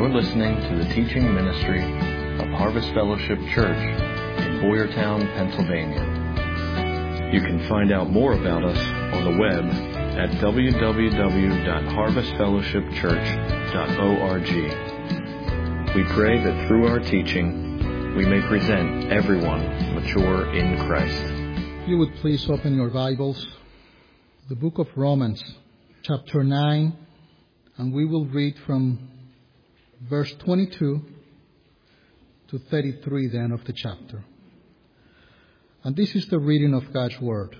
You're listening to the teaching ministry of Harvest Fellowship Church in Boyertown, Pennsylvania. You can find out more about us on the web at www.harvestfellowshipchurch.org. We pray that through our teaching, we may present everyone mature in Christ. If you would please open your Bibles, the book of Romans, chapter 9, and we will read from verse 22 to 33 then of the chapter. And this is the reading of God's Word.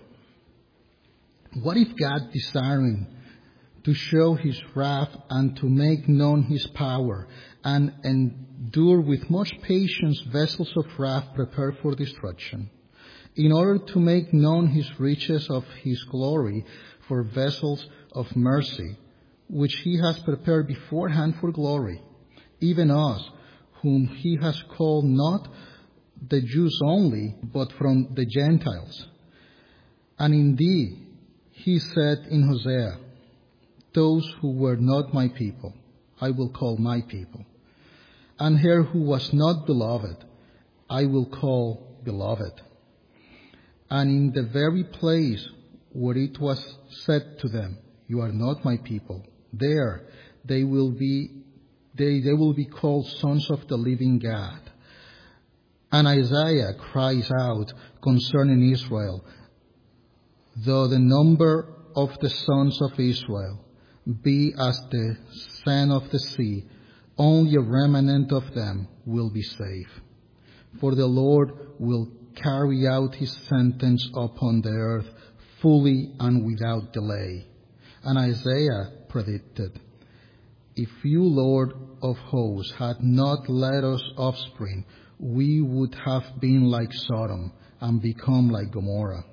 What if God, desiring to show His wrath and to make known His power, and endure with much patience vessels of wrath prepared for destruction, in order to make known His riches of His glory for vessels of mercy, which He has prepared beforehand for glory, even us, whom He has called not the Jews only, but from the Gentiles. And indeed, He said in Hosea, those who were not my people, I will call my people. And her who was not beloved, I will call beloved. And in the very place where it was said to them, you are not my people, there they will be called sons of the living God. And Isaiah cries out concerning Israel, though the number of the sons of Israel be as the sand of the sea, only a remnant of them will be saved. For the Lord will carry out His sentence upon the earth fully and without delay. And Isaiah predicted, if you, Lord of hosts, had not led us offspring, we would have been like Sodom and become like Gomorrah.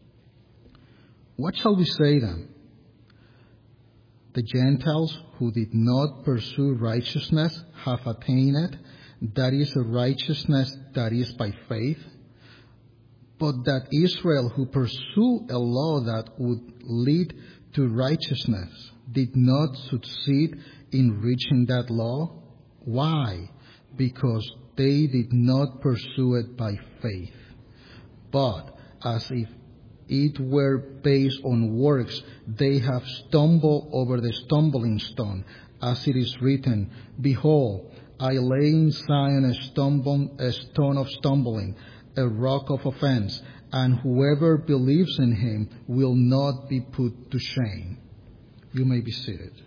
What shall we say then? The Gentiles who did not pursue righteousness have attained it, that is a righteousness that is by faith. But that Israel who pursued a law that would lead to righteousness did not succeed in reaching that law. Why? Because they did not pursue it by faith, but as if it were based on works, they have stumbled over the stumbling stone, as it is written, behold, I lay in Zion a stone of stumbling, a rock of offense, and whoever believes in Him will not be put to shame. You may be seated.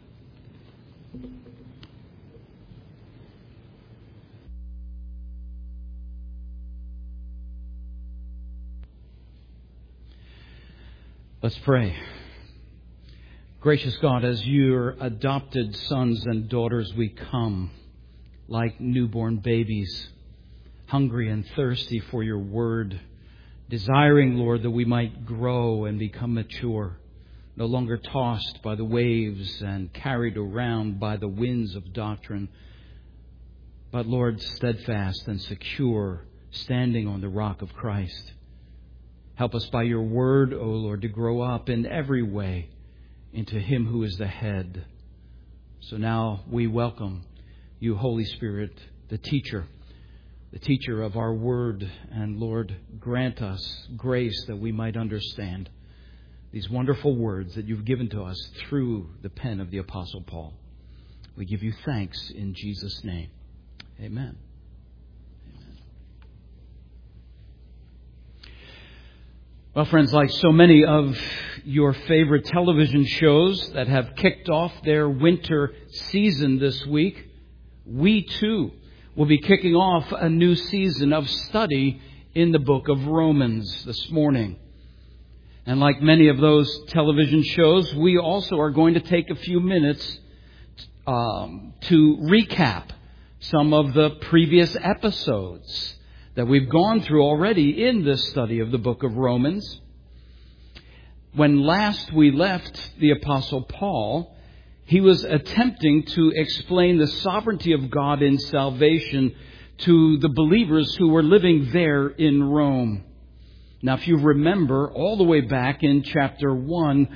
Let's pray. Gracious God, as your adopted sons and daughters, we come like newborn babies, hungry and thirsty for your word, desiring, Lord, that we might grow and become mature, no longer tossed by the waves and carried around by the winds of doctrine, but, Lord, steadfast and secure, standing on the rock of Christ. Help us by your word, O Lord, to grow up in every way into Him who is the head. So now we welcome you, Holy Spirit, the teacher of our word. And Lord, grant us grace that we might understand these wonderful words that you've given to us through the pen of the Apostle Paul. We give you thanks in Jesus' name. Amen. Well, friends, like so many of your favorite television shows that have kicked off their winter season this week, we too will be kicking off a new season of study in the book of Romans this morning. And like many of those television shows, we also are going to take a few minutes to recap some of the previous episodes that we've gone through already in this study of the book of Romans. When last we left the Apostle Paul, he was attempting to explain the sovereignty of God in salvation to the believers who were living there in Rome. Now, if you remember, all the way back in chapter 1,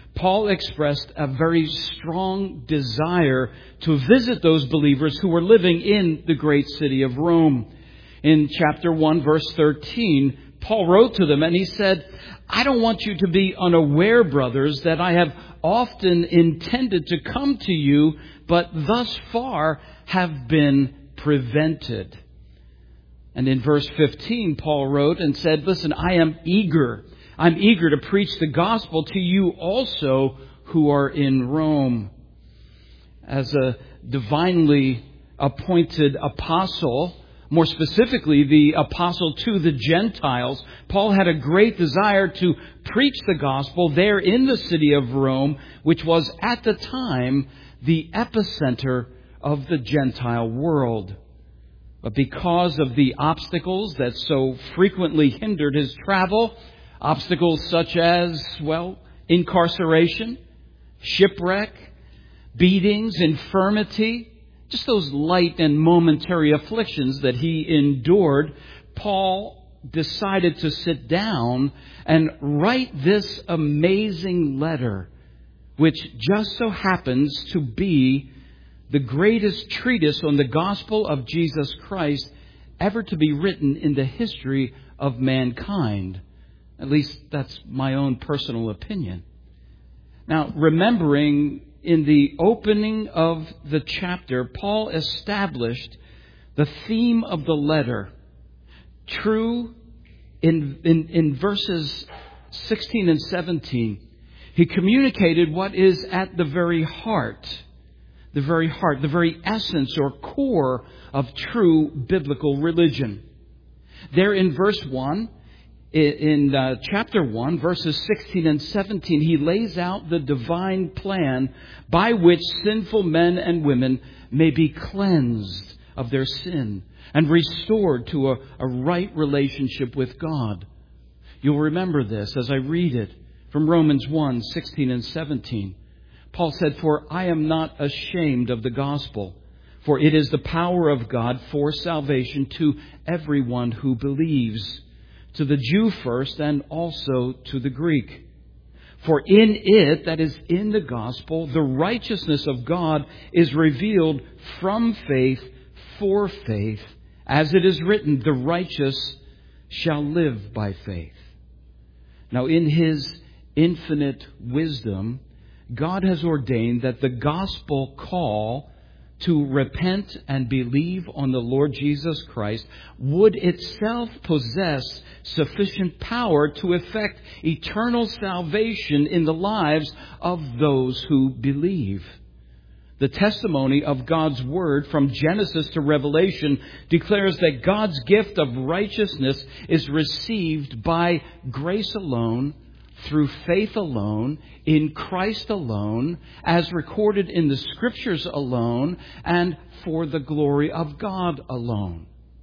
Paul expressed a very strong desire to visit those believers who were living in the great city of Rome. In chapter 1, verse 13, Paul wrote to them and he said, "I don't want you to be unaware, brothers, that I have often intended to come to you, but thus far have been prevented." And in verse 15, Paul wrote and said, "Listen, I'm eager to preach the gospel to you also who are in Rome." As a divinely appointed apostle, more specifically the apostle to the Gentiles, Paul had a great desire to preach the gospel there in the city of Rome, which was at the time the epicenter of the Gentile world. But because of the obstacles that so frequently hindered his travel, obstacles such as, incarceration, shipwreck, beatings, infirmity, just those light and momentary afflictions that he endured, Paul decided to sit down and write this amazing letter, which just so happens to be the greatest treatise on the gospel of Jesus Christ ever to be written in the history of mankind. At least that's my own personal opinion. Now, remembering in the opening of the chapter, Paul established the theme of the letter. True, in verses 16 and 17, he communicated what is at the very heart, the very essence or core of true biblical religion. There in verse 1, in chapter 1, verses 16 and 17, he lays out the divine plan by which sinful men and women may be cleansed of their sin and restored to a right relationship with God. You'll remember this as I read it from Romans 1, 16 and 17. Paul said, "For I am not ashamed of the gospel, for it is the power of God for salvation to everyone who believes, to the Jew first and also to the Greek. For in it," that is in the gospel, "the righteousness of God is revealed from faith for faith, as it is written, the righteous shall live by faith." Now, in His infinite wisdom, God has ordained that the gospel call to repent and believe on the Lord Jesus Christ would itself possess sufficient power to effect eternal salvation in the lives of those who believe. The testimony of God's Word from Genesis to Revelation declares that God's gift of righteousness is received by grace alone, through faith alone, in Christ alone, as recorded in the Scriptures alone, and for the glory of God alone.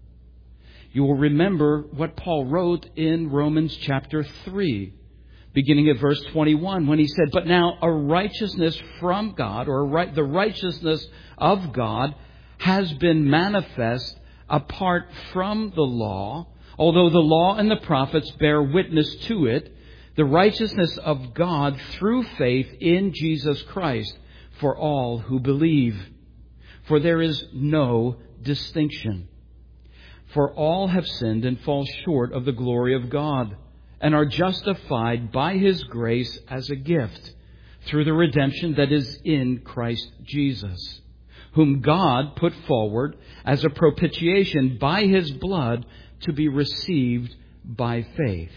You will remember what Paul wrote in Romans chapter 3, beginning at verse 21, when he said, "But now a righteousness from God," or the righteousness of God, "has been manifest apart from the law, although the law and the prophets bear witness to it, the righteousness of God through faith in Jesus Christ for all who believe. For there is no distinction. For all have sinned and fall short of the glory of God, and are justified by His grace as a gift, through the redemption that is in Christ Jesus, whom God put forward as a propitiation by His blood to be received by faith."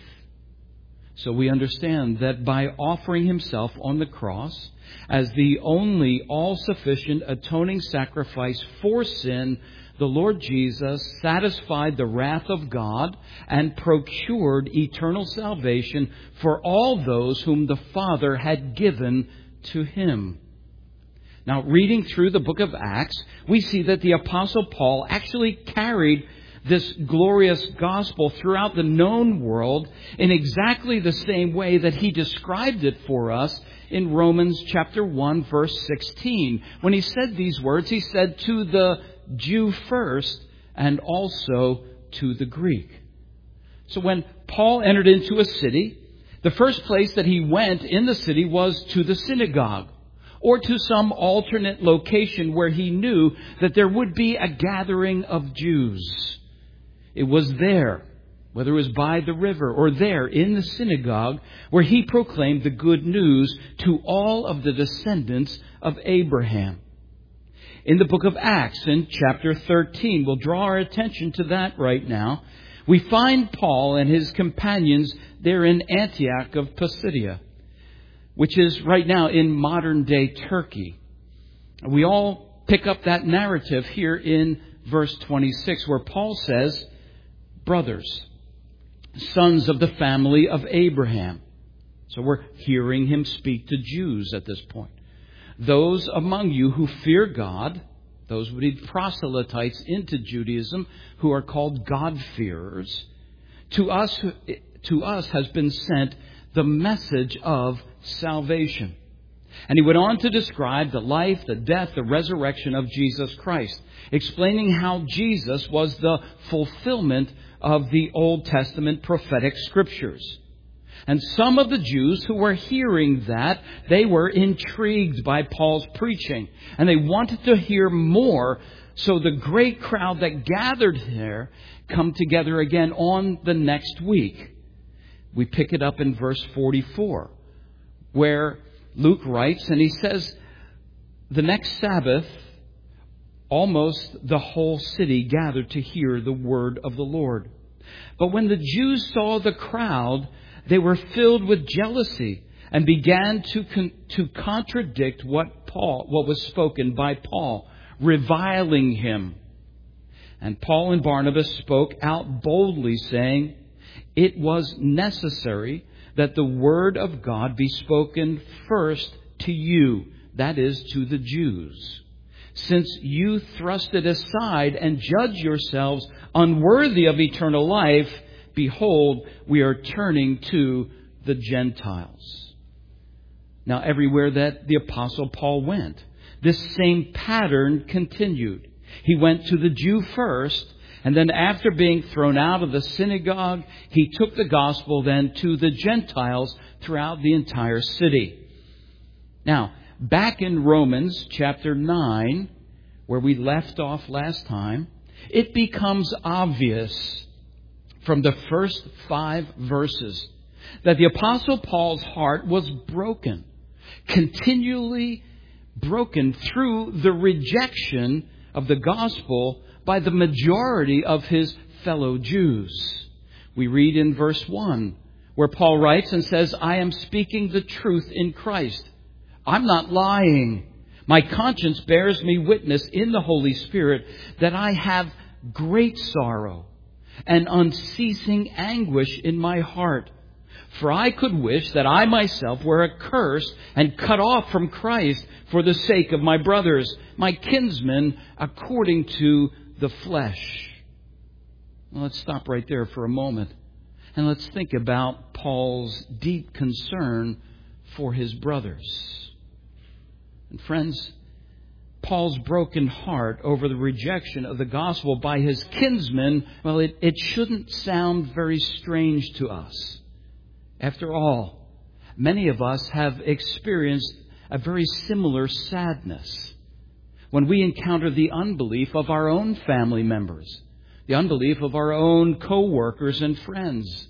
So we understand that by offering Himself on the cross as the only all-sufficient atoning sacrifice for sin, the Lord Jesus satisfied the wrath of God and procured eternal salvation for all those whom the Father had given to Him. Now, reading through the book of Acts, we see that the Apostle Paul actually carried this glorious gospel throughout the known world in exactly the same way that he described it for us in Romans chapter 1, verse 16. When he said these words, he said, "To the Jew first and also to the Greek." So when Paul entered into a city, The first place that he went in the city was to the synagogue, or to some alternate location where he knew that there would be a gathering of Jews. It was there, whether it was by the river or there in the synagogue, where he proclaimed the good news to all of the descendants of Abraham. In the book of Acts, in chapter 13, we'll draw our attention to that right now. We find Paul and his companions there in Antioch of Pisidia, which is right now in modern-day Turkey. We all pick up that narrative here in verse 26, where Paul says, brothers, sons of the family of Abraham. So we're hearing him speak to Jews at this point. Those among you who fear God, those would be proselytes into Judaism who are called God-fearers, to us has been sent the message of salvation. And he went on to describe the life, the death, the resurrection of Jesus Christ, explaining how Jesus was the fulfillment of the Old Testament prophetic scriptures. And some of the Jews who were hearing that, they were intrigued by Paul's preaching, and they wanted to hear more. So the great crowd that gathered there come together again on the next week. We pick it up in verse 44, where Luke writes, and he says, the next Sabbath, almost the whole city gathered to hear the word of the Lord. But when the Jews saw the crowd, they were filled with jealousy and began to contradict what was spoken by Paul, reviling him. And Paul and Barnabas spoke out boldly, saying, it was necessary that the word of God be spoken first to you, that is, to the Jews. Since you thrust it aside and judge yourselves unworthy of eternal life, behold, we are turning to the Gentiles. Now, everywhere that the Apostle Paul went, this same pattern continued. He went to the Jew first, and then after being thrown out of the synagogue, he took the gospel then to the Gentiles throughout the entire city. Now, back in Romans chapter 9, where we left off last time, it becomes obvious from the first 5 verses that the Apostle Paul's heart was broken, continually broken through the rejection of the gospel by the majority of his fellow Jews. We read in verse 1, where Paul writes and says, I am speaking the truth in Christ. I'm not lying. My conscience bears me witness in the Holy Spirit that I have great sorrow and unceasing anguish in my heart. For I could wish that I myself were accursed and cut off from Christ for the sake of my brothers, my kinsmen, according to the flesh. Well, let's stop right there for a moment. And let's think about Paul's deep concern for his brothers. And friends, Paul's broken heart over the rejection of the gospel by his kinsmen, well, it shouldn't sound very strange to us. After all, many of us have experienced a very similar sadness when we encounter the unbelief of our own family members, the unbelief of our own co-workers and friends.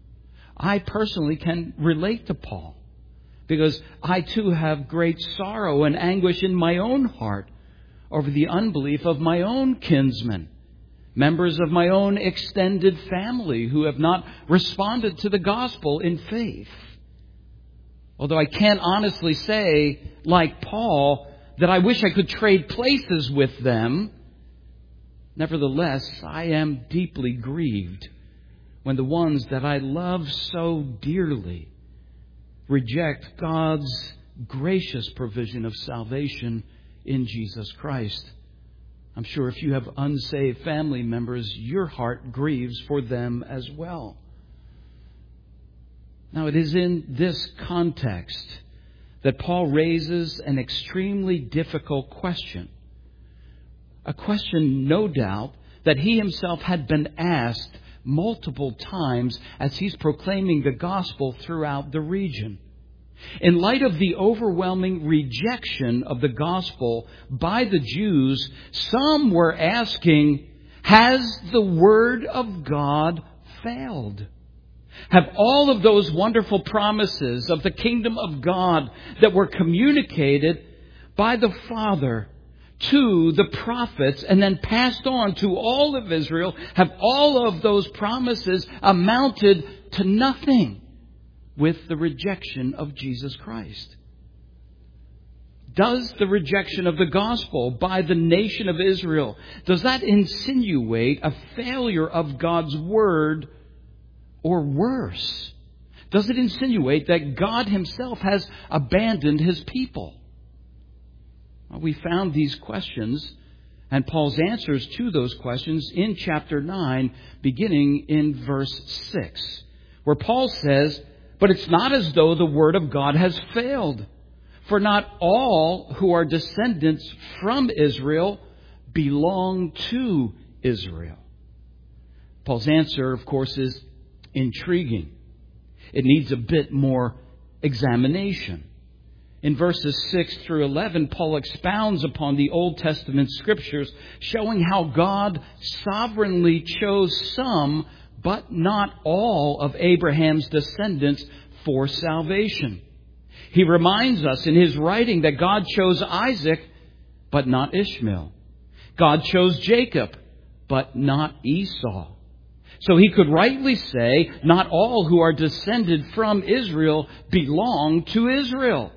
I personally can relate to Paul because I too have great sorrow and anguish in my own heart over the unbelief of my own kinsmen, members of my own extended family who have not responded to the gospel in faith. Although I can't honestly say, like Paul, that I wish I could trade places with them, nevertheless, I am deeply grieved when the ones that I love so dearly reject God's gracious provision of salvation in Jesus Christ. I'm sure if you have unsaved family members, your heart grieves for them as well. Now, it is in this context that Paul raises an extremely difficult question. A question, no doubt, that he himself had been asked multiple times as he's proclaiming the gospel throughout the region. In light of the overwhelming rejection of the gospel by the Jews, some were asking, has the word of God failed? Have all of those wonderful promises of the kingdom of God that were communicated by the Father to the prophets and then passed on to all of Israel, have all of those promises amounted to nothing with the rejection of Jesus Christ? Does the rejection of the gospel by the nation of Israel, does that insinuate a failure of God's word, or worse? Does it insinuate that God himself has abandoned his people? Well, we found these questions and Paul's answers to those questions in chapter 9, beginning in verse 6, where Paul says, "But it's not as though the word of God has failed. For not all who are descendants from Israel belong to Israel." Paul's answer, of course, is intriguing. It needs a bit more examination. In verses 6 through 11, Paul expounds upon the Old Testament scriptures, showing how God sovereignly chose some, but not all, of Abraham's descendants for salvation. He reminds us in his writing that God chose Isaac, but not Ishmael. God chose Jacob, but not Esau. So he could rightly say, not all who are descended from Israel belong to Israel.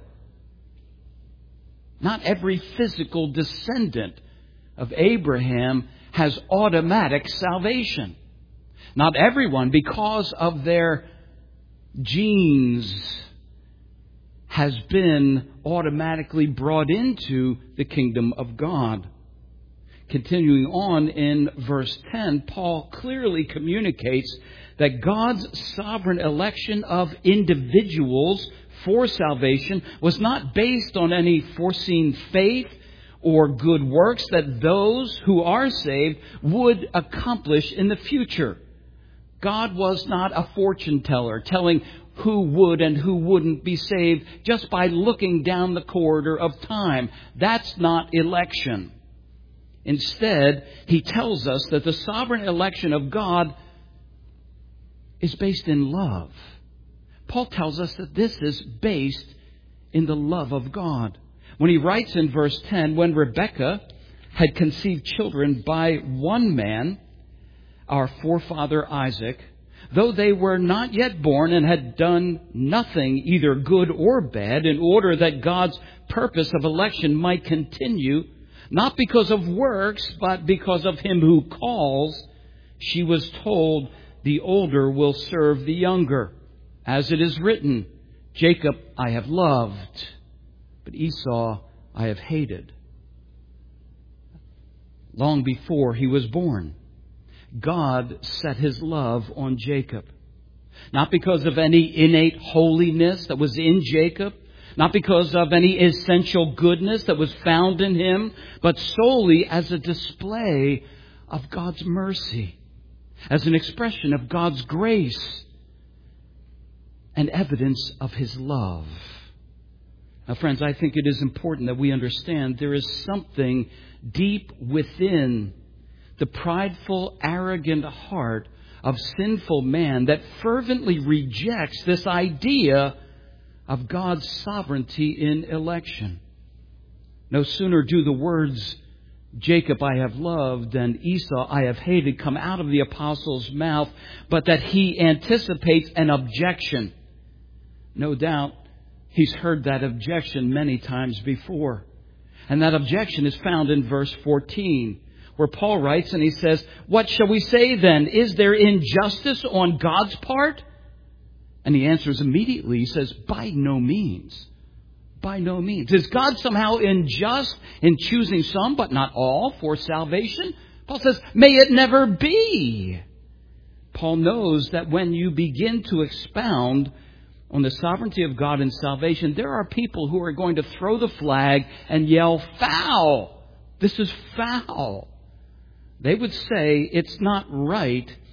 Not every physical descendant of Abraham has automatic salvation. Not everyone, because of their genes, has been automatically brought into the kingdom of God. Continuing on in verse 10, Paul clearly communicates that God's sovereign election of individuals for salvation was not based on any foreseen faith or good works that those who are saved would accomplish in the future. God was not a fortune teller telling who would and who wouldn't be saved just by looking down the corridor of time. That's not election. Instead, he tells us that the sovereign election of God is based in love. Paul tells us that this is based in the love of God. When he writes in verse 10, when Rebekah had conceived children by one man, our forefather Isaac, though they were not yet born and had done nothing, either good or bad, in order that God's purpose of election might continue, not because of works, but because of him who calls, she was told, the older will serve the younger. As it is written, Jacob I have loved, but Esau I have hated. Long before he was born, God set his love on Jacob. Not because of any innate holiness that was in Jacob, not because of any essential goodness that was found in him, but solely as a display of God's mercy, as an expression of God's grace and evidence of his love. Now, friends, I think it is important that we understand there is something deep within the prideful, arrogant heart of sinful man that fervently rejects this idea of God's sovereignty in election. No sooner do the words, Jacob I have loved and Esau I have hated, come out of the apostle's mouth, but that he anticipates an objection. No doubt he's heard that objection many times before. And that objection is found in verse 14, where Paul writes and he says, what shall we say then? Is there injustice on God's part? And he answers immediately. He says, by no means. By no means. Is God somehow unjust in choosing some, but not all, for salvation? Paul says, may it never be. Paul knows that when you begin to expound on the sovereignty of God in salvation, there are people who are going to throw the flag and yell, foul. This is foul. They would say it's not right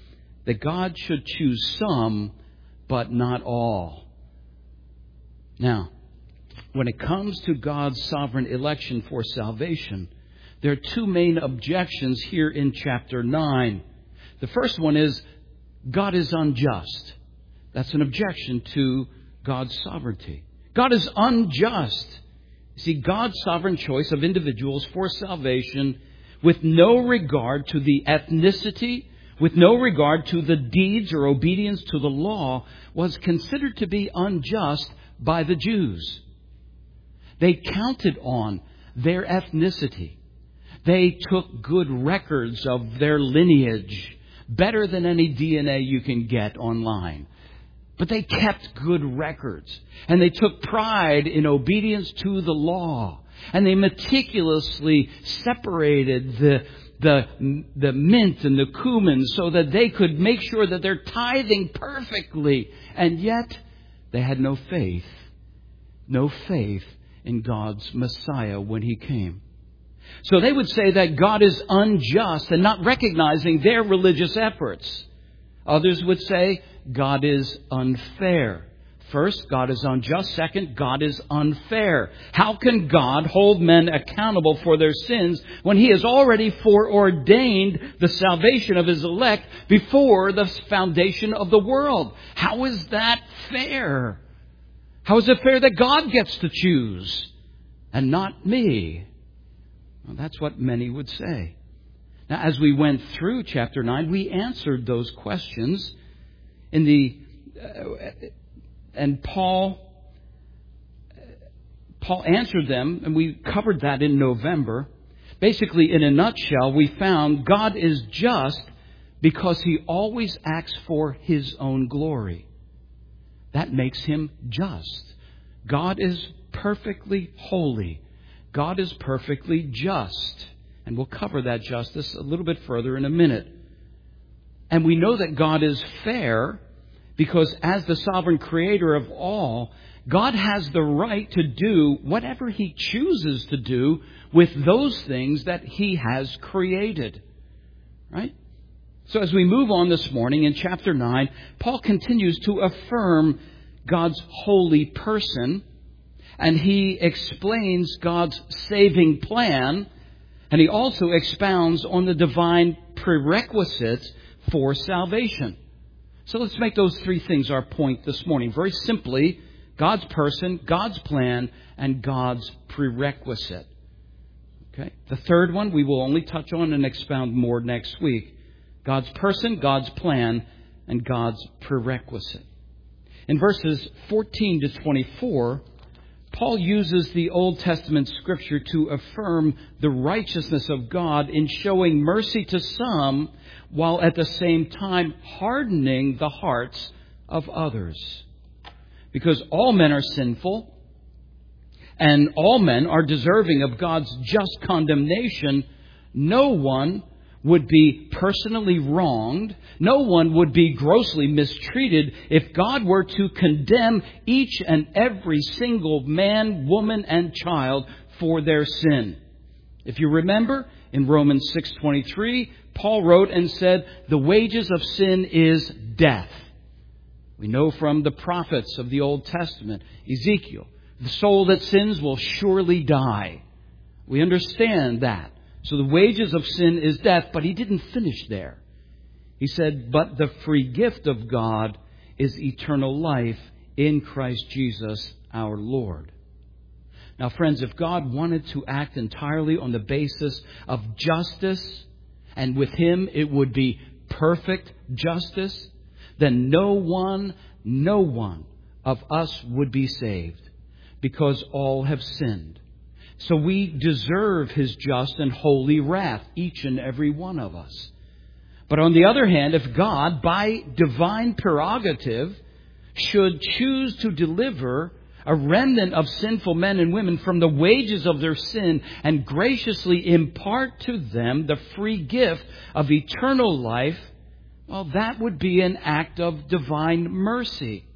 that God should choose some, but not all. Now, when it comes to God's sovereign election for salvation, there are two main objections here in chapter 9. The first one is God is unjust. That's an objection to God's sovereignty. God is unjust. You see, God's sovereign choice of individuals for salvation with no regard to the ethnicity, with no regard to the deeds or obedience to the law, was considered to be unjust by the Jews. They counted on their ethnicity. They took good records of their lineage, better than any DNA you can get online. But they kept good records, and they took pride in obedience to the law, and they meticulously separated the mint and the cumin so that they could make sure that they're tithing perfectly. And yet, they had no faith in God's Messiah when He came. So they would say that God is unjust and not recognizing their religious efforts. Others would say God is unfair. First, God is unjust. Second, God is unfair. How can God hold men accountable for their sins when He has already foreordained the salvation of His elect before the foundation of the world? How is that fair? How is it fair that God gets to choose and not me? Well, that's what many would say. Now, as we went through chapter 9, we answered those questions and Paul answered them, and we covered that in November. Basically, in a nutshell, we found God is just because He always acts for His own glory. That makes Him just. God is perfectly holy. God is perfectly just. And we'll cover that justice a little bit further in a minute. And we know that God is fair because as the sovereign creator of all, God has the right to do whatever He chooses to do with those things that He has created. Right? So as we move on this morning in chapter 9, Paul continues to affirm God's holy person, and he explains God's saving plan, and he also expounds on the divine prerequisites for salvation. So let's make those three things our point this morning. Very simply, God's person, God's plan, and God's prerequisite. Okay? The third one we will only touch on and expound more next week. God's person, God's plan, and God's prerequisite. In verses 14 to 24, Paul uses the Old Testament Scripture to affirm the righteousness of God in showing mercy to some, while at the same time hardening the hearts of others. Because all men are sinful, and all men are deserving of God's just condemnation, no one would be personally wronged. No one would be grossly mistreated if God were to condemn each and every single man, woman, and child for their sin. If you remember, in Romans 6:23, Paul wrote and said, "The wages of sin is death." We know from the prophets of the Old Testament, Ezekiel, the soul that sins will surely die. We understand that. So the wages of sin is death, but he didn't finish there. He said, but the free gift of God is eternal life in Christ Jesus our Lord. Now, friends, if God wanted to act entirely on the basis of justice, and with Him it would be perfect justice, then no one of us would be saved, because all have sinned. So we deserve His just and holy wrath, each and every one of us. But on the other hand, if God, by divine prerogative, should choose to deliver a remnant of sinful men and women from the wages of their sin and graciously impart to them the free gift of eternal life, well, that would be an act of divine mercy.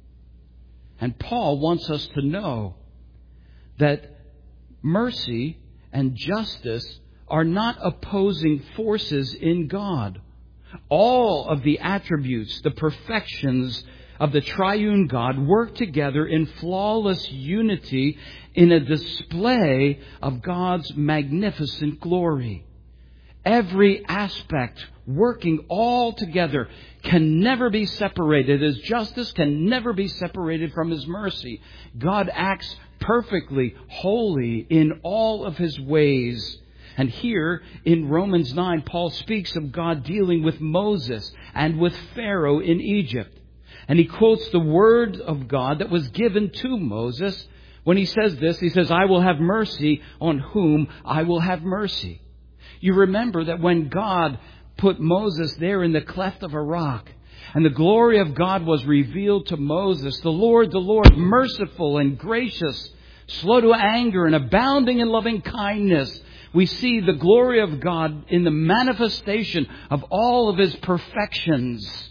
And Paul wants us to know that mercy and justice are not opposing forces in God. All of the attributes, the perfections of the triune God work together in flawless unity in a display of God's magnificent glory. Every aspect working all together can never be separated. His justice can never be separated from His mercy. God acts perfectly, holy in all of His ways. And here in Romans 9, Paul speaks of God dealing with Moses and with Pharaoh in Egypt. And he quotes the word of God that was given to Moses. When he says this, he says, "I will have mercy on whom I will have mercy." You remember that when God put Moses there in the cleft of a rock, and the glory of God was revealed to Moses, the Lord, merciful and gracious, slow to anger and abounding in loving kindness. We see the glory of God in the manifestation of all of His perfections.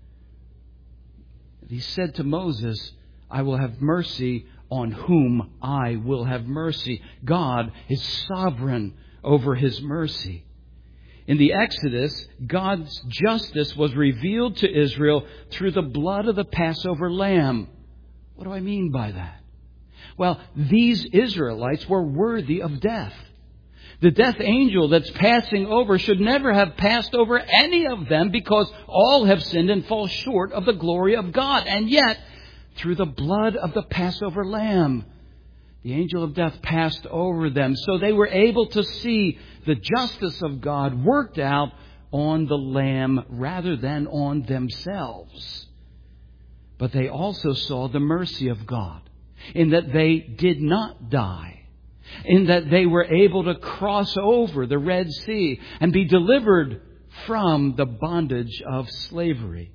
He said to Moses, "I will have mercy on whom I will have mercy." God is sovereign over His mercy. In the Exodus, God's justice was revealed to Israel through the blood of the Passover lamb. What do I mean by that? Well, these Israelites were worthy of death. The death angel that's passing over should never have passed over any of them, because all have sinned and fall short of the glory of God. And yet, through the blood of the Passover lamb, the angel of death passed over them, so they were able to see the justice of God worked out on the lamb rather than on themselves. But they also saw the mercy of God in that they did not die, in that they were able to cross over the Red Sea and be delivered from the bondage of slavery.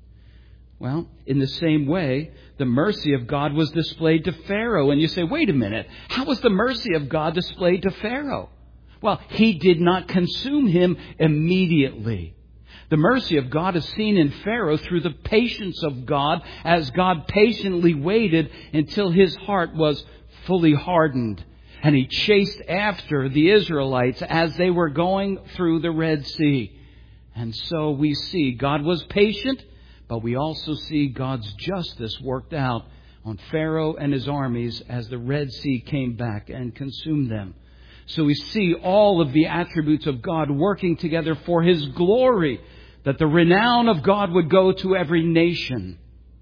Well, in the same way, the mercy of God was displayed to Pharaoh. And you say, wait a minute, how was the mercy of God displayed to Pharaoh? Well, He did not consume him immediately. The mercy of God is seen in Pharaoh through the patience of God, as God patiently waited until his heart was fully hardened. And He chased after the Israelites as they were going through the Red Sea. And so we see God was patient, but we also see God's justice worked out on Pharaoh and his armies as the Red Sea came back and consumed them. So we see all of the attributes of God working together for His glory, that the renown of God would go to every nation.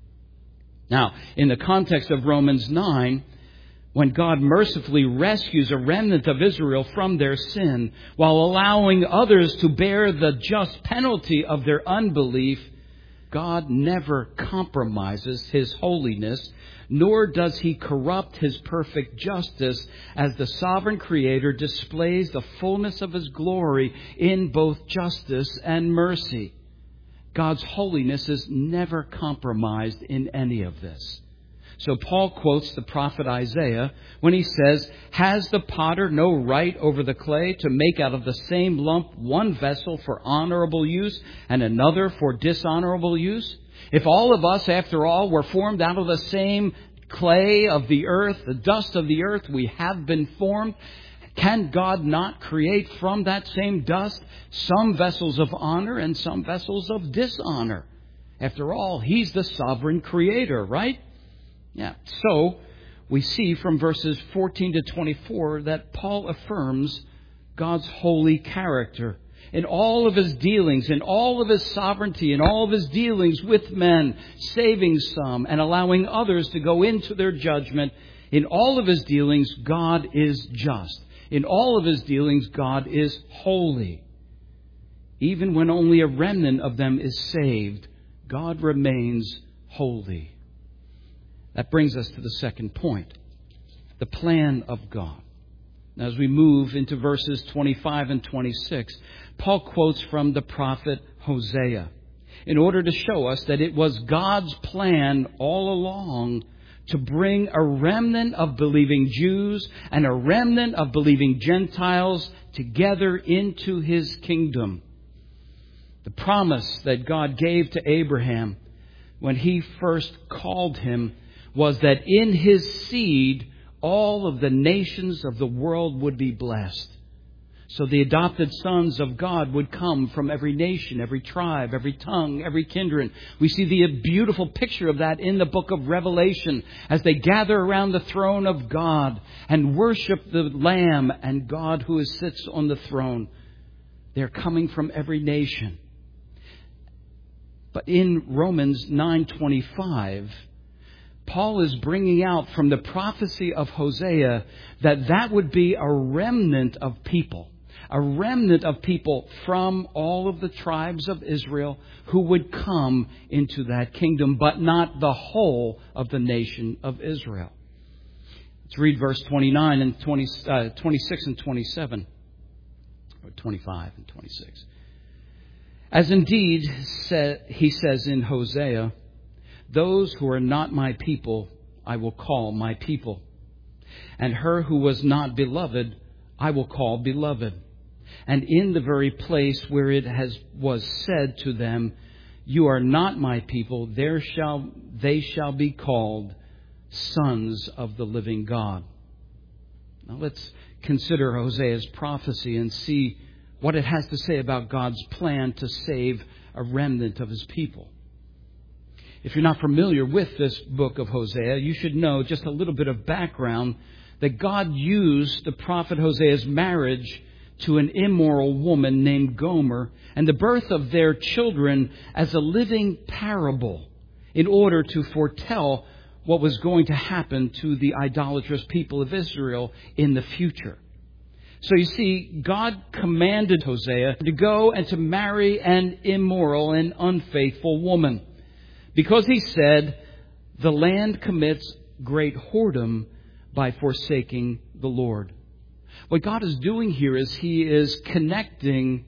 Now, in the context of Romans 9, when God mercifully rescues a remnant of Israel from their sin, while allowing others to bear the just penalty of their unbelief, God never compromises His holiness, nor does He corrupt His perfect justice, as the sovereign Creator displays the fullness of His glory in both justice and mercy. God's holiness is never compromised in any of this. So Paul quotes the prophet Isaiah when he says, "Has the potter no right over the clay to make out of the same lump one vessel for honorable use and another for dishonorable use? If all of us, after all, were formed out of the same clay of the earth, the dust of the earth, we have been formed, can God not create from that same dust some vessels of honor and some vessels of dishonor? After all, He's the sovereign Creator, right?" Yeah. So we see from verses 14 to 24 that Paul affirms God's holy character in all of His dealings, in all of His sovereignty, in all of His dealings with men, saving some and allowing others to go into their judgment. In all of His dealings, God is just. In all of His dealings, God is holy. Even when only a remnant of them is saved, God remains holy. That brings us to the second point, the plan of God. Now, as we move into verses 25 and 26, Paul quotes from the prophet Hosea in order to show us that it was God's plan all along to bring a remnant of believing Jews and a remnant of believing Gentiles together into His kingdom. The promise that God gave to Abraham when He first called him was that in his seed all of the nations of the world would be blessed. So the adopted sons of God would come from every nation, every tribe, every tongue, every kindred. We see the beautiful picture of that in the book of Revelation as they gather around the throne of God and worship the Lamb and God who sits on the throne. They're coming from every nation. But in Romans 9:25, Paul is bringing out from the prophecy of Hosea that would be a remnant of people. A remnant of people from all of the tribes of Israel who would come into that kingdom, but not the whole of the nation of Israel. Let's read verse 29 and 26 and 27, or 25 and 26. As indeed he says in Hosea, those who are not my people I will call my people, and her who was not beloved I will call beloved. And in the very place where was said to them, you are not my people, they shall be called sons of the living God. Now let's consider Hosea's prophecy and see what it has to say about God's plan to save a remnant of His people. If you're not familiar with this book of Hosea, you should know just a little bit of background that God used the prophet Hosea's marriage to an immoral woman named Gomer and the birth of their children as a living parable in order to foretell what was going to happen to the idolatrous people of Israel in the future. So you see, God commanded Hosea to go and to marry an immoral and unfaithful woman, because he said, the land commits great whoredom by forsaking the Lord. What God is doing here is He is connecting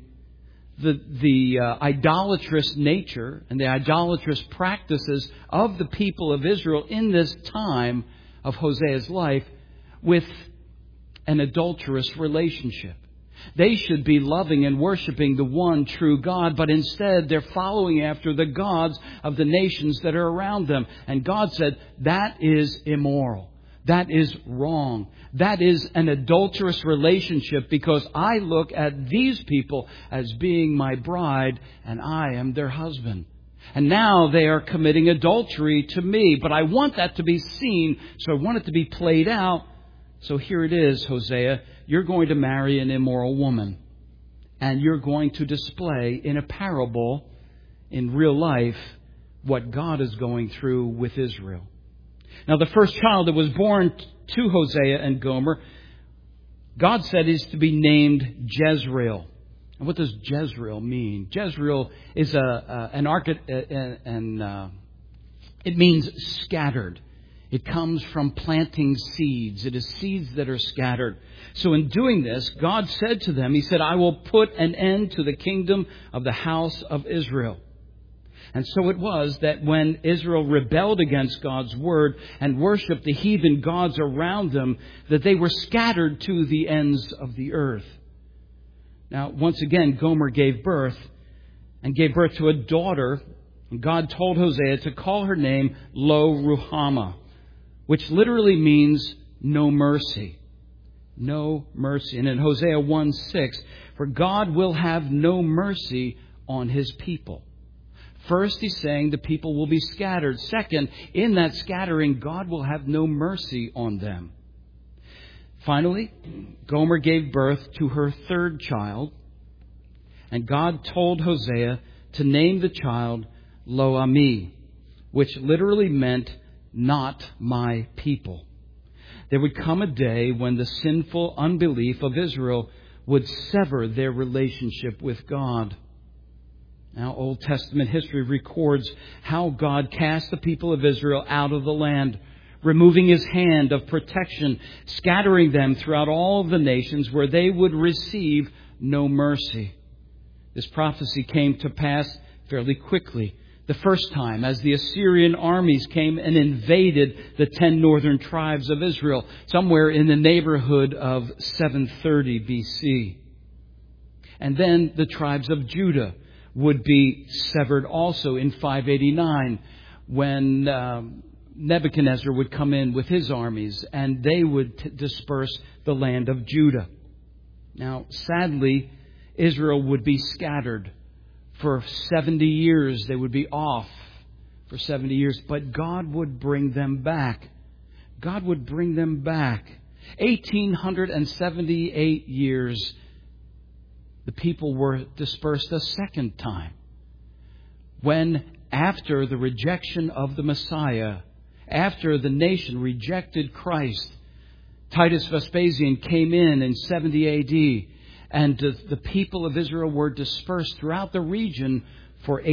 the idolatrous nature and the idolatrous practices of the people of Israel in this time of Hosea's life with an adulterous relationship. They should be loving and worshiping the one true God, but instead they're following after the gods of the nations that are around them. And God said, that is immoral. That is wrong. That is an adulterous relationship, because I look at these people as being my bride and I am their husband. And now they are committing adultery to me, but I want that to be seen, so I want it to be played out. So here it is, Hosea, you're going to marry an immoral woman, and you're going to display in a parable, in real life, what God is going through with Israel. Now, the first child that was born to Hosea and Gomer, God said is to be named Jezreel. And what does Jezreel mean? Jezreel is it means scattered. It comes from planting seeds. It is seeds that are scattered. So in doing this, God said to them, He said, I will put an end to the kingdom of the house of Israel. And so it was that when Israel rebelled against God's word and worshipped the heathen gods around them, that they were scattered to the ends of the earth. Now, once again, Gomer gave birth to a daughter. And God told Hosea to call her name Lo Ruhamah, which literally means no mercy. No mercy. And in Hosea 1:6, for God will have no mercy on His people. First, He's saying the people will be scattered. Second, in that scattering, God will have no mercy on them. Finally, Gomer gave birth to her third child, and God told Hosea to name the child Lo-Ammi, which literally meant not my people. There would come a day when the sinful unbelief of Israel would sever their relationship with God. Now, Old Testament history records how God cast the people of Israel out of the land, removing His hand of protection, scattering them throughout all of the nations where they would receive no mercy. This prophecy came to pass fairly quickly. The first time, as the Assyrian armies came and invaded the 10 northern tribes of Israel, somewhere in the neighborhood of 730 BC. And then the tribes of Judah would be severed also in 589 when Nebuchadnezzar would come in with his armies and they would disperse the land of Judah. Now, sadly, Israel would be scattered for 70 years. They would be off for 70 years. But God would bring them back. God would bring them back. 1878 years, the people were dispersed a second time. When, after the rejection of the Messiah, after the nation rejected Christ, Titus Vespasian came in 70 A.D., and the people of Israel were dispersed throughout the region for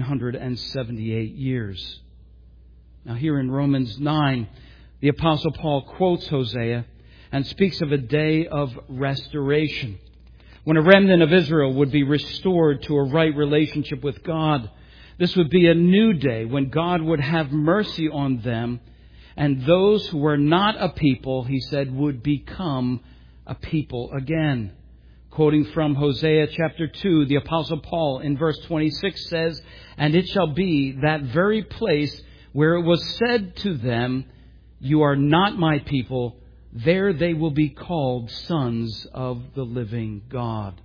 1878 years. Now here in Romans 9, the Apostle Paul quotes Hosea and speaks of a day of restoration, when a remnant of Israel would be restored to a right relationship with God. This would be a new day when God would have mercy on them, and those who were not a people, he said, would become a people again. Quoting from Hosea chapter 2, the Apostle Paul in verse 26 says, "And it shall be that very place where it was said to them, 'You are not my people,' there they will be called sons of the living God."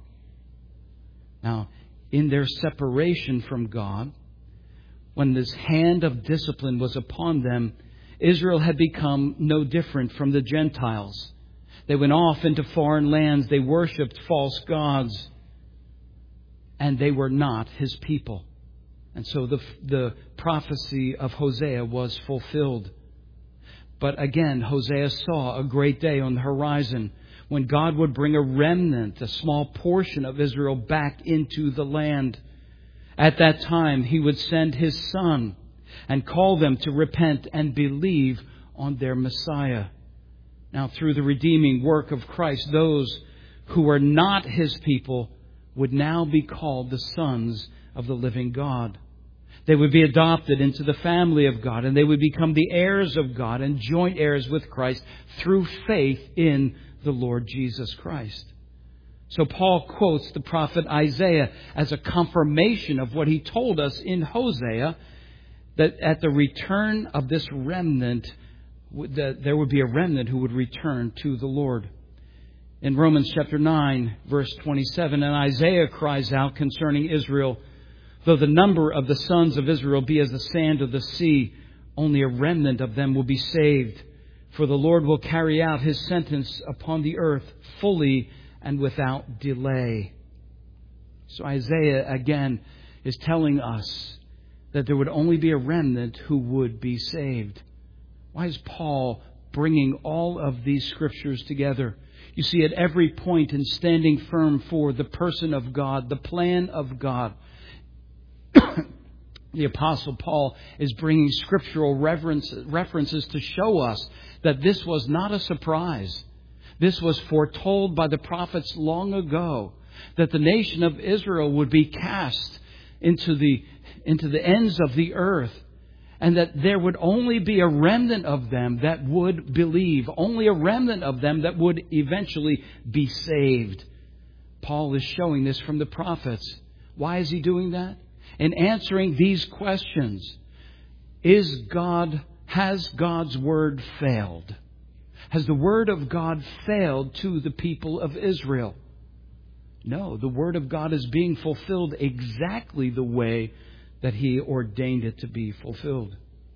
Now, in their separation from God, when this hand of discipline was upon them, Israel had become no different from the Gentiles. They went off into foreign lands. They worshipped false gods. And they were not His people. And so the prophecy of Hosea was fulfilled. But again, Hosea saw a great day on the horizon when God would bring a remnant, a small portion of Israel, back into the land. At that time, He would send His Son and call them to repent and believe on their Messiah. Now, through the redeeming work of Christ, those who were not His people would now be called the sons of the living God. They would be adopted into the family of God, and they would become the heirs of God and joint heirs with Christ through faith in the Lord Jesus Christ. So Paul quotes the prophet Isaiah as a confirmation of what he told us in Hosea, that at the return of this remnant, that there would be a remnant who would return to the Lord. In Romans chapter 9, verse 27, and Isaiah cries out concerning Israel, "Though the number of the sons of Israel be as the sand of the sea, only a remnant of them will be saved. For the Lord will carry out His sentence upon the earth fully and without delay." So Isaiah again is telling us that there would only be a remnant who would be saved. Why is Paul bringing all of these scriptures together? You see, at every point in standing firm for the person of God, the plan of God, the Apostle Paul is bringing scriptural references to show us that this was not a surprise. This was foretold by the prophets long ago, that the nation of Israel would be cast into the ends of the earth, and that there would only be a remnant of them that would believe, only a remnant of them that would eventually be saved. Paul is showing this from the prophets. Why is he doing that? In answering these questions, has God's word failed? Has the word of God failed to the people of Israel? No, the word of God is being fulfilled exactly the way that He ordained it to be fulfilled.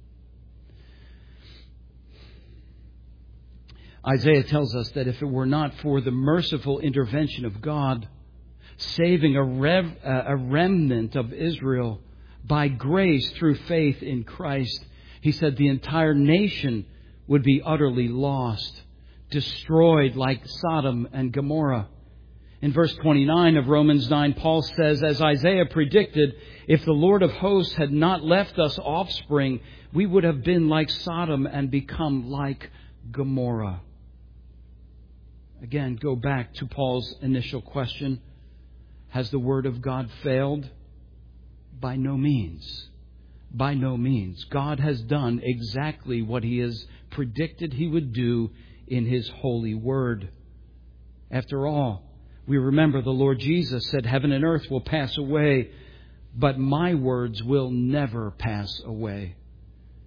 Isaiah tells us that if it were not for the merciful intervention of God, saving a remnant of Israel by grace through faith in Christ, he said the entire nation would be utterly lost, destroyed like Sodom and Gomorrah. In verse 29 of Romans 9, Paul says, as Isaiah predicted, if the Lord of hosts had not left us offspring, we would have been like Sodom and become like Gomorrah. Again, go back to Paul's initial question. Has the word of God failed? By no means. By no means. God has done exactly what He has predicted He would do in His holy word. After all, we remember the Lord Jesus said, heaven and earth will pass away, but my words will never pass away.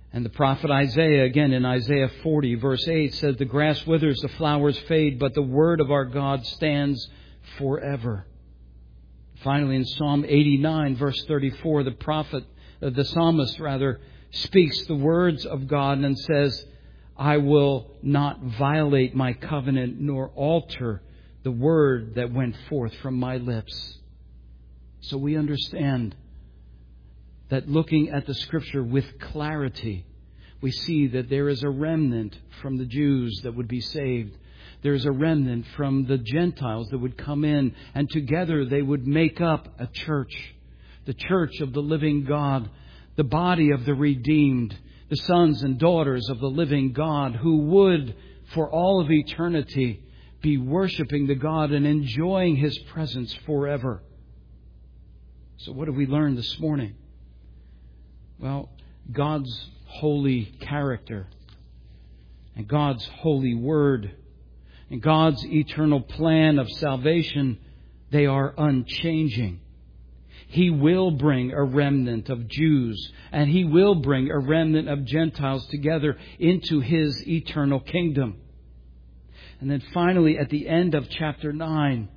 And the prophet Isaiah, again in Isaiah 40, verse 8, says, the grass withers, the flowers fade, but the word of our God stands forever. Finally, in Psalm 89, verse 34, the psalmist speaks the words of God and says, I will not violate my covenant nor alter the word that went forth from my lips. So we understand that looking at the Scripture with clarity, we see that there is a remnant from the Jews that would be saved. There is a remnant from the Gentiles that would come in, and together they would make up a church, the church of the living God, the body of the redeemed, the sons and daughters of the living God who would, for all of eternity, be worshiping the God and enjoying His presence forever. So what have we learned this morning? Well, God's holy character and God's holy word and God's eternal plan of salvation, they are unchanging. He will bring a remnant of Jews and He will bring a remnant of Gentiles together into His eternal kingdom. And then finally, at the end of chapter 9,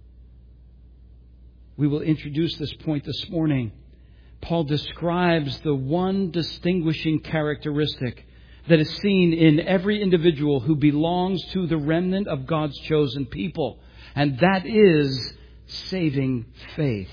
we will introduce this point this morning. Paul describes the one distinguishing characteristic that is seen in every individual who belongs to the remnant of God's chosen people. And that is saving faith.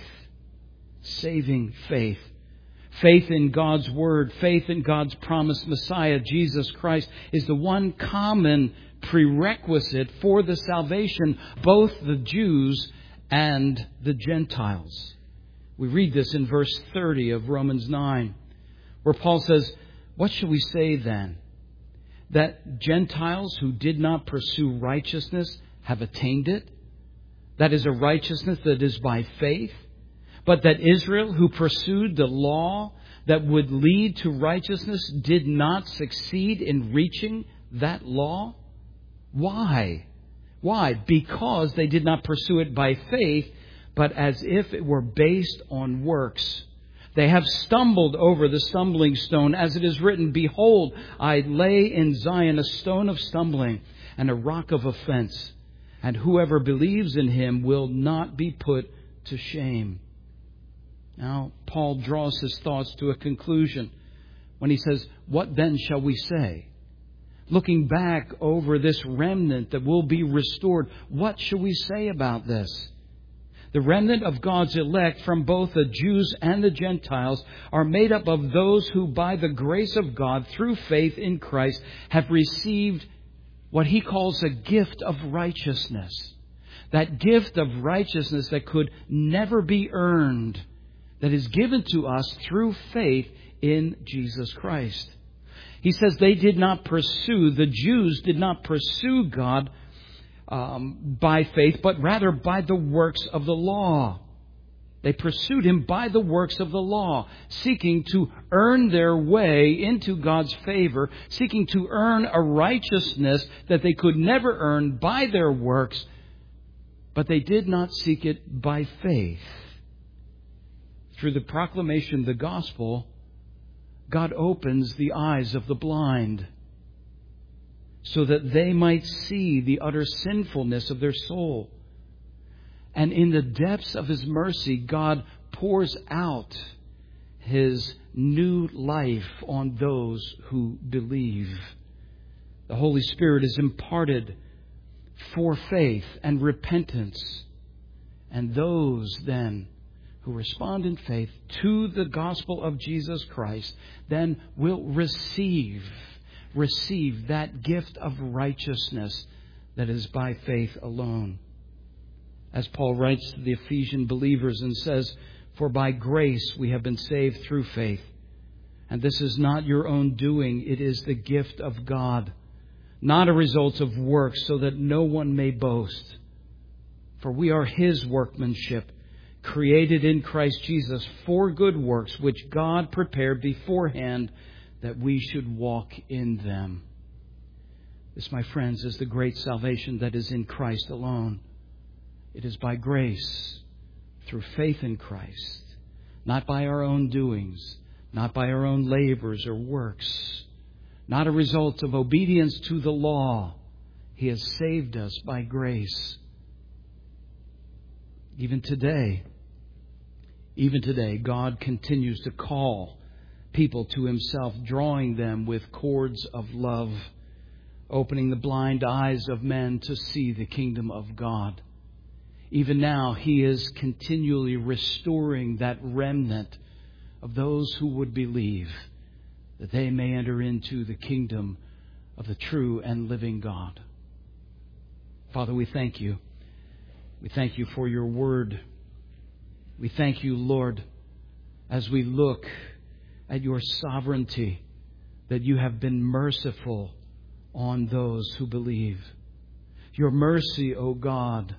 Saving faith. Faith in God's Word, faith in God's promised Messiah, Jesus Christ, is the one common prerequisite for the salvation, both the Jews and the Gentiles. We read this in verse 30 of Romans 9, where Paul says, what shall we say then? That Gentiles who did not pursue righteousness have attained it? That is a righteousness that is by faith? But that Israel, who pursued the law that would lead to righteousness, did not succeed in reaching that law? Why? Why? Because they did not pursue it by faith, but as if it were based on works. They have stumbled over the stumbling stone, as it is written, behold, I lay in Zion a stone of stumbling and a rock of offense, and whoever believes in Him will not be put to shame. Now, Paul draws his thoughts to a conclusion when he says, what then shall we say? Looking back over this remnant that will be restored, what shall we say about this? The remnant of God's elect from both the Jews and the Gentiles are made up of those who, by the grace of God, through faith in Christ, have received what he calls a gift of righteousness. That gift of righteousness that could never be earned, that is given to us through faith in Jesus Christ. He says they did not pursue, the Jews did not pursue God by faith, but rather by the works of the law. They pursued Him by the works of the law, seeking to earn their way into God's favor, seeking to earn a righteousness that they could never earn by their works, but they did not seek it by faith. Through the proclamation of the gospel, God opens the eyes of the blind so that they might see the utter sinfulness of their soul. And in the depths of His mercy, God pours out His new life on those who believe. The Holy Spirit is imparted for faith and repentance. And those then who respond in faith to the gospel of Jesus Christ then will receive that gift of righteousness that is by faith alone. As Paul writes to the Ephesian believers and says, for by grace we have been saved through faith. And this is not your own doing, it is the gift of God, not a result of works, so that no one may boast. For we are His workmanship, created in Christ Jesus for good works, which God prepared beforehand that we should walk in them. This, my friends, is the great salvation that is in Christ alone. It is by grace, through faith in Christ, not by our own doings, not by our own labors or works, not a result of obedience to the law. He has saved us by grace. Even today, God continues to call people to Himself, drawing them with cords of love, opening the blind eyes of men to see the kingdom of God. Even now, He is continually restoring that remnant of those who would believe, that they may enter into the kingdom of the true and living God. Father, we thank You. We thank You for Your word. We thank You, Lord, as we look at Your sovereignty, that You have been merciful on those who believe. Your mercy, O God,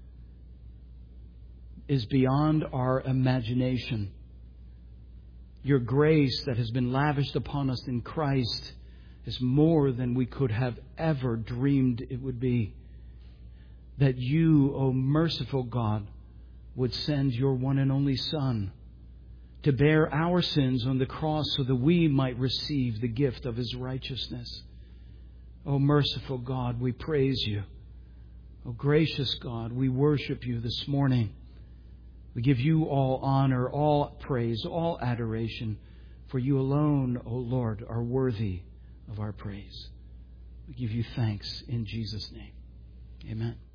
is beyond our imagination. Your grace that has been lavished upon us in Christ is more than we could have ever dreamed it would be. That You, O merciful God, would send Your one and only Son to bear our sins on the cross so that we might receive the gift of His righteousness. O merciful God, we praise You. O gracious God, we worship You this morning. We give You all honor, all praise, all adoration, for You alone, O Lord, are worthy of our praise. We give You thanks in Jesus' name. Amen.